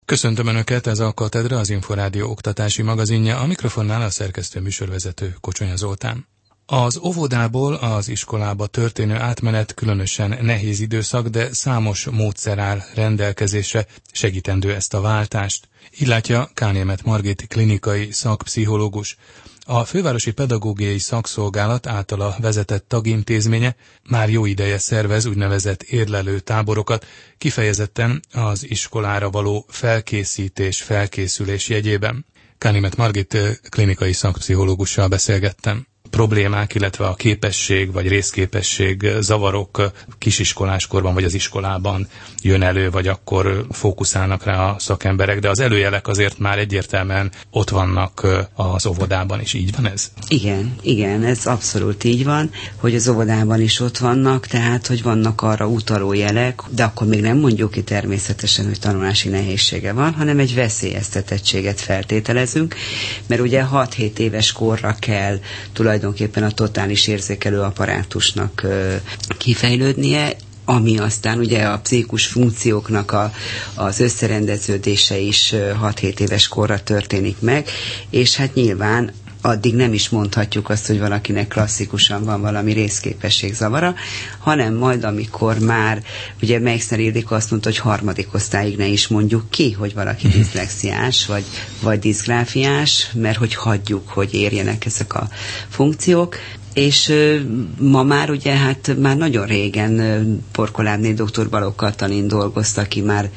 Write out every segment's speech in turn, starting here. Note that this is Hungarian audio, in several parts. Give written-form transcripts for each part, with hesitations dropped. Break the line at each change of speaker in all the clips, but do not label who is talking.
Köszöntöm Önöket, ez a Katedra, az Inforádió oktatási magazinja, a mikrofonnál a szerkesztő műsorvezető Kocsonya Zoltán. Az óvodából az iskolába történő átmenet különösen nehéz időszak, de számos módszer áll rendelkezésre, segítendő ezt a váltást. Így látja Kánnémet Margit klinikai szakpszichológus. A Fővárosi Pedagógiai Szakszolgálat általa vezetett tagintézménye már jó ideje szervez úgynevezett érlelő táborokat, kifejezetten az iskolára való felkészülés jegyében. Kánnémet Margit klinikai szakpszichológussal beszélgettem. Problémák, illetve a képesség vagy részképesség zavarok kisiskoláskorban vagy az iskolában jön elő, vagy akkor fókuszálnak rá a szakemberek, de az előjelek azért már egyértelműen ott vannak az óvodában is. Így van ez?
Igen, ez abszolút így van, hogy az óvodában is ott vannak, tehát hogy vannak arra utaló jelek, de akkor még nem mondjuk ki természetesen, hogy tanulási nehézsége van, hanem egy veszélyeztetettséget feltételezünk, mert ugye 6-7 éves korra kell tulajdonképpen a totális érzékelő apparátusnak kifejlődnie, ami aztán ugye a pszichikus funkcióknak az összerendeződése is 6-7 éves korra történik meg, és hát nyilván addig nem is mondhatjuk azt, hogy valakinek klasszikusan van valami részképességzavara, hanem majd, amikor már, ugye Meixner Ildikó azt mondta, hogy 3. osztályig ne is mondjuk ki, hogy valaki diszlexiás, vagy diszgráfiás, mert hogy hagyjuk, hogy érjenek ezek a funkciók. És ma már ugye hát már nagyon régen Porkoládné dr. Balogh Katalin dolgozta ki már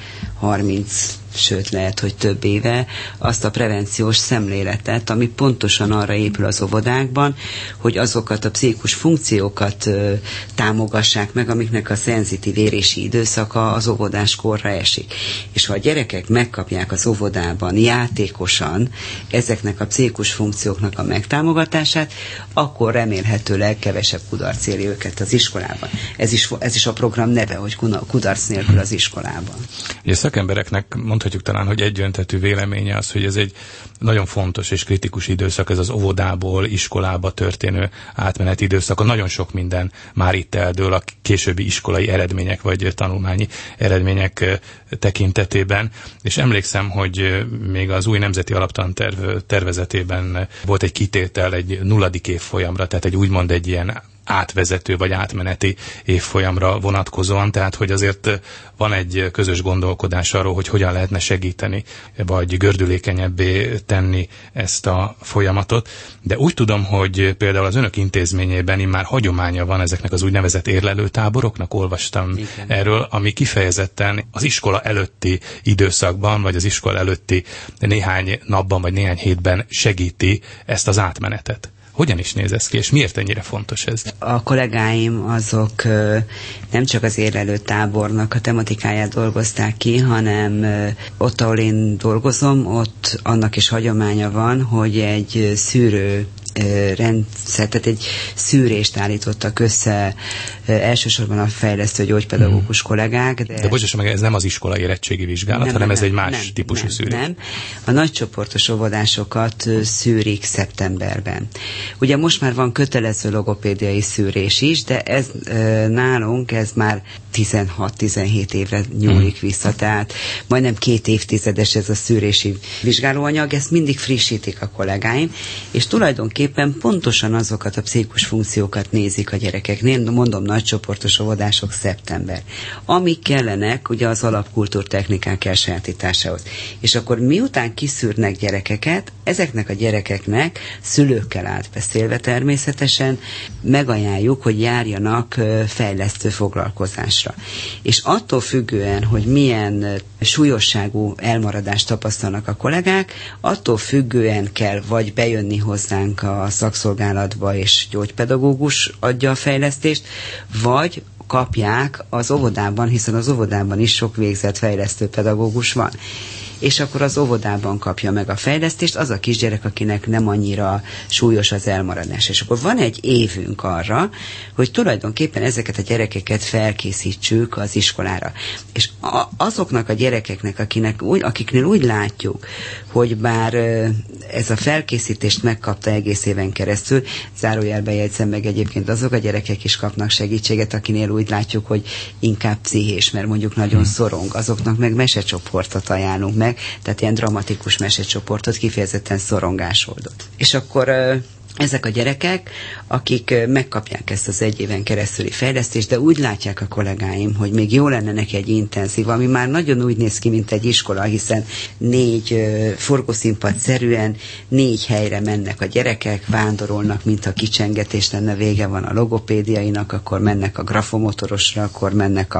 30, sőt lehet, hogy több éve azt a prevenciós szemléletet, ami pontosan arra épül az óvodákban, hogy azokat a pszichikus funkciókat támogassák meg, amiknek a szenzitív érési időszaka az óvodás korra esik. És ha a gyerekek megkapják az óvodában játékosan ezeknek a pszichikus funkcióknak a megtámogatását, akkor remélhetőleg kevesebb kudarc éri őket az iskolában. Ez is a program neve, hogy kudarc nélkül az iskolában.
A szakembereknek mondhatjuk talán, hogy egyöntetű véleménye az, hogy ez egy nagyon fontos és kritikus időszak, ez az óvodából iskolába történő átmeneti időszak. Nagyon sok minden már itt eldől a későbbi iskolai eredmények vagy tanulmányi eredmények tekintetében. És emlékszem, hogy még az új nemzeti alaptanterv tervezetében volt egy kitétel egy 0. évfolyamra, tehát úgymond egy ilyen átvezető vagy átmeneti évfolyamra vonatkozóan, tehát hogy azért van egy közös gondolkodás arról, hogy hogyan lehetne segíteni, vagy gördülékenyebbé tenni ezt a folyamatot. De úgy tudom, hogy például az önök intézményében már hagyománya van ezeknek az úgynevezett érlelőtáboroknak, olvastam erről, ami kifejezetten az iskola előtti időszakban, vagy az iskola előtti néhány napban, vagy néhány hétben segíti ezt az átmenetet. Hogyan is néz ez ki, és miért ennyire fontos ez?
A kollégáim azok nem csak az érlelő tábornak a tematikáját dolgozták ki, hanem ott, ahol én dolgozom, ott annak is hagyománya van, hogy egy szűrő rendszer, tehát egy szűrést állítottak össze elsősorban a fejlesztő gyógypedagógus kollégák.
De bocsássa meg, ez nem az iskolai érettségi vizsgálat, hanem ez egy más típusú szűrés.
Nem. A nagycsoportos óvodásokat szűrik szeptemberben. Ugye most már van kötelező logopédiai szűrés is, de ez nálunk ez már 16-17 évre nyúlik vissza, tehát majdnem 2 évtizedes ez a szűrési vizsgálóanyag, ezt mindig frissítik a kollégáim, és tulajdonképpen pontosan azokat a pszichikus funkciókat nézik a gyerekeknél, mondom, nagycsoportos óvodások szeptember, amik kellenek ugye az alapkultúrtechnikák elsajátításához. És akkor miután kiszűrnek gyerekeket, ezeknek a gyerekeknek szülőkkel átbeszélve természetesen megajánljuk, hogy járjanak fejlesztő foglalkozásra. És attól függően, hogy milyen súlyosságú elmaradást tapasztalnak a kollégák, attól függően kell vagy bejönni hozzánk a szakszolgálatba, és gyógypedagógus adja a fejlesztést, vagy kapják az óvodában, hiszen az óvodában is sok végzett fejlesztő pedagógus van. És akkor az óvodában kapja meg a fejlesztést az a kisgyerek, akinek nem annyira súlyos az elmaradás. És akkor van egy évünk arra, hogy tulajdonképpen ezeket a gyerekeket felkészítsük az iskolára. És azoknak a gyerekeknek, akiknél úgy látjuk, hogy bár ez a felkészítést megkapta egész éven keresztül, zárójelben jegyzem meg, egyébként azok a gyerekek is kapnak segítséget, akinél úgy látjuk, hogy inkább pszichés, mert mondjuk nagyon szorong, azoknak meg mesecsoportot ajánlunk meg, gyerekeknek, tehát ilyen dramatikus mesecsoportot, kifejezetten szorongásoldott. És akkor ezek a gyerekek, akik megkapják ezt az 1 éven keresztüli fejlesztést, de úgy látják a kollégáim, hogy még jó lenne neki egy intenzív, ami már nagyon úgy néz ki, mint egy iskola, hiszen 4 forgószínpad-szerűen 4 helyre mennek a gyerekek, vándorolnak, mintha kicsengetés lenne, vége van a logopédiainak, akkor mennek a grafomotorosra, akkor mennek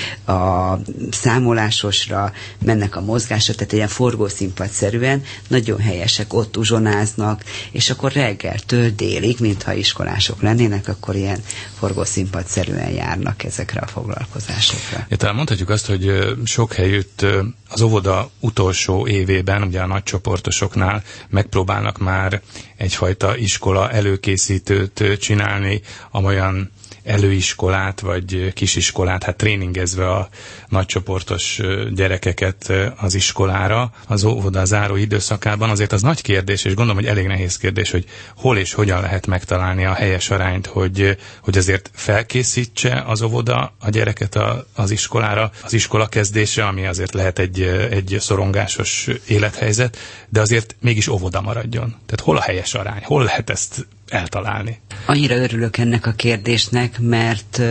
a számolásosra, mennek a mozgásra, tehát ilyen forgószínpad-szerűen, nagyon helyesek, ott uzsonáznak, és akkor reggel délig, mintha iskolások lennének, akkor ilyen forgószínpadszerűen járnak ezekre a foglalkozásokra.
Ja, talán mondhatjuk azt, hogy sok helyütt az óvoda utolsó évében, ugye a nagycsoportosoknál megpróbálnak már egyfajta iskola előkészítőt csinálni, amolyan előiskolát, vagy kisiskolát, hát tréningezve a nagycsoportos gyerekeket az iskolára, az óvoda záró időszakában. Azért az nagy kérdés, és gondolom, hogy elég nehéz kérdés, hogy hol és hogyan lehet megtalálni a helyes arányt, hogy azért felkészítse az óvoda a gyereket az iskolára, az iskola kezdése, ami azért lehet egy szorongásos élethelyzet, de azért mégis óvoda maradjon. Tehát hol a helyes arány? Hol lehet ezt eltalálni?
Annyira örülök ennek a kérdésnek, mert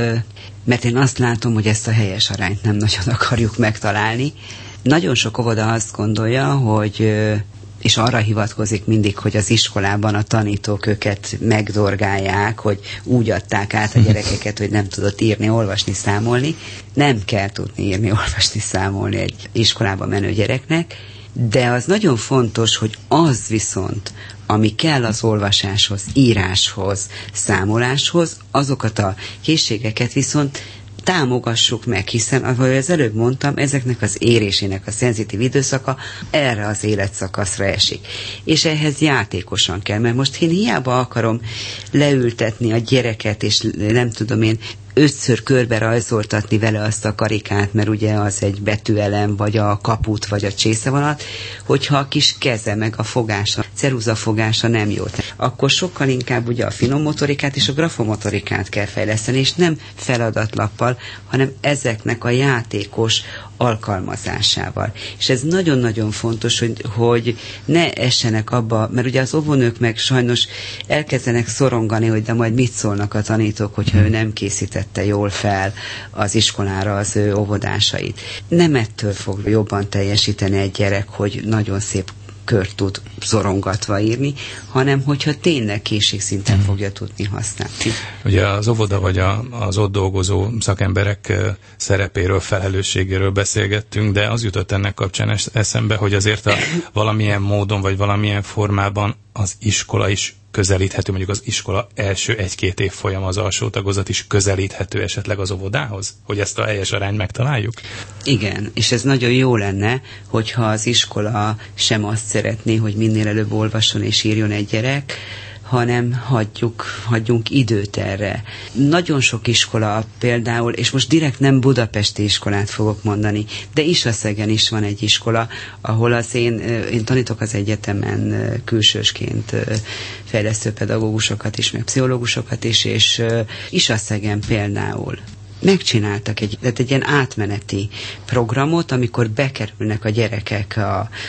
én azt látom, hogy ezt a helyes arányt nem nagyon akarjuk megtalálni. Nagyon sok óvoda azt gondolja, hogy és arra hivatkozik mindig, hogy az iskolában a tanítók őket megdorgálják, hogy úgy adták át a gyerekeket, hogy nem tudott írni, olvasni, számolni. Nem kell tudni írni, olvasni, számolni egy iskolába menő gyereknek, de az nagyon fontos, hogy az viszont, ami kell az olvasáshoz, íráshoz, számoláshoz, azokat a készségeket viszont támogassuk meg, hiszen, ahogy az előbb mondtam, ezeknek az érésének a szenzitív időszaka erre az életszakaszra esik. És ehhez játékosan kell, mert most én hiába akarom leültetni a gyereket, és nem tudom én 5-ször körbe rajzoltatni vele azt a karikát, mert ugye az egy betűelem, vagy a kaput, vagy a csészevonalat, hogyha a kis keze meg a fogása, ceruzafogása nem jó. Akkor sokkal inkább ugye a finom motorikát és a grafomotorikát kell fejleszteni, és nem feladatlappal, hanem ezeknek a játékos alkalmazásával. És ez nagyon-nagyon fontos, hogy ne essenek abba, mert ugye az óvónők meg sajnos elkezdenek szorongani, hogy de majd mit szólnak a tanítók, hogyha ő nem készítette jól fel az iskolára az ő óvodásait. Nem ettől fog jobban teljesíteni egy gyerek, hogy nagyon szép kört tud szorongatva írni, hanem hogyha tényleg készségszinten fogja tudni használni.
Ugye az óvoda vagy az ott dolgozó szakemberek szerepéről, felelősségéről beszélgettünk, de az jutott ennek kapcsán eszembe, hogy azért valamilyen módon vagy valamilyen formában az iskola is közelíthető, mondjuk az iskola első 1-2 évfolyam, az alsó tagozat is közelíthető esetleg az óvodához? Hogy ezt a helyes arányt megtaláljuk?
Igen, és ez nagyon jó lenne, hogyha az iskola sem azt szeretné, hogy minél előbb olvasson és írjon egy gyerek, hanem hagyjunk időt erre. Nagyon sok iskola például, és most direkt nem budapesti iskolát fogok mondani, de Ischaszegen is van egy iskola, ahol én tanítok az egyetemen külsősként fejlesztő pedagógusokat is, meg pszichológusokat is, és Ischaszegen például megcsináltak egy ilyen átmeneti programot, amikor bekerülnek a gyerekek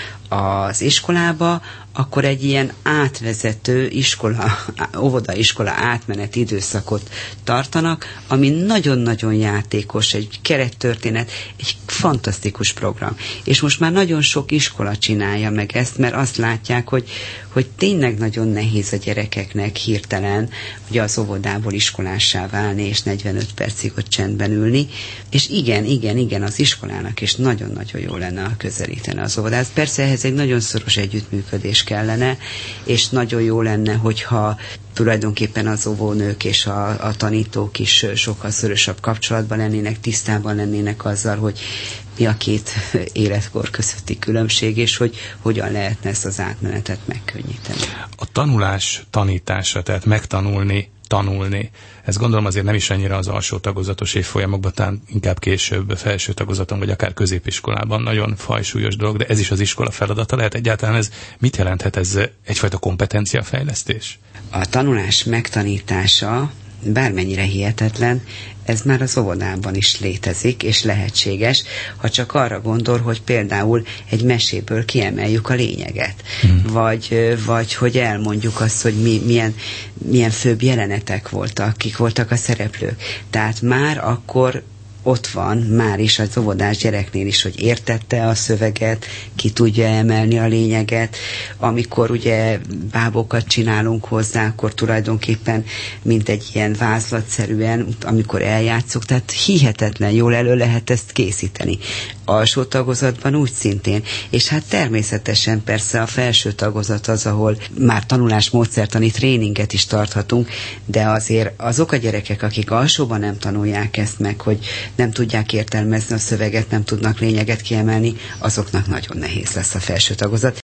az iskolába, akkor egy ilyen átvezető óvodaiskola átmeneti időszakot tartanak, ami nagyon-nagyon játékos, egy kerettörténet, egy fantasztikus program. És most már nagyon sok iskola csinálja meg ezt, mert azt látják, hogy tényleg nagyon nehéz a gyerekeknek hirtelen ugye az óvodából iskolássá válni, és 45 percig ott csendben ülni. És igen, az iskolának is nagyon-nagyon jó lenne, ha közelíteni az óvodát. Persze ehhez egy nagyon szoros együttműködés kellene, és nagyon jó lenne, hogyha tulajdonképpen az óvónők és a tanítók is sokkal szorosabb kapcsolatban lennének, tisztában lennének azzal, hogy mi a 2 életkor közötti különbség, és hogy hogyan lehetne ezt az átmenetet megkönnyíteni.
A tanulás tanítása, tehát megtanulni, tanulni. Ez gondolom azért nem is annyira az alsó tagozatos évfolyamokban, talán inkább később felső tagozaton, vagy akár középiskolában nagyon fajsúlyos dolog, de ez is az iskola feladata lehet. Egyáltalán ez mit jelenthet? Ez egyfajta kompetenciafejlesztés?
A tanulás megtanítása bármennyire hihetetlen, ez már az óvodában is létezik, és lehetséges, ha csak arra gondol, hogy például egy meséből kiemeljük a lényeget, vagy hogy elmondjuk azt, hogy milyen főbb jelenetek voltak, kik voltak a szereplők. Tehát már akkor ott van már is az óvodás gyereknél is, hogy értette a szöveget, ki tudja emelni a lényeget. Amikor ugye bábokat csinálunk hozzá, akkor tulajdonképpen mint egy ilyen vázlatszerűen, amikor eljátszuk, tehát hihetetlen jól elő lehet ezt készíteni. Alsó tagozatban úgy szintén, és hát természetesen persze a felső tagozat az, ahol már tanulásmódszertani tréninget is tarthatunk, de azért azok a gyerekek, akik alsóban nem tanulják ezt meg, hogy nem tudják értelmezni a szöveget, nem tudnak lényeget kiemelni, azoknak nagyon nehéz lesz a felső tagozat.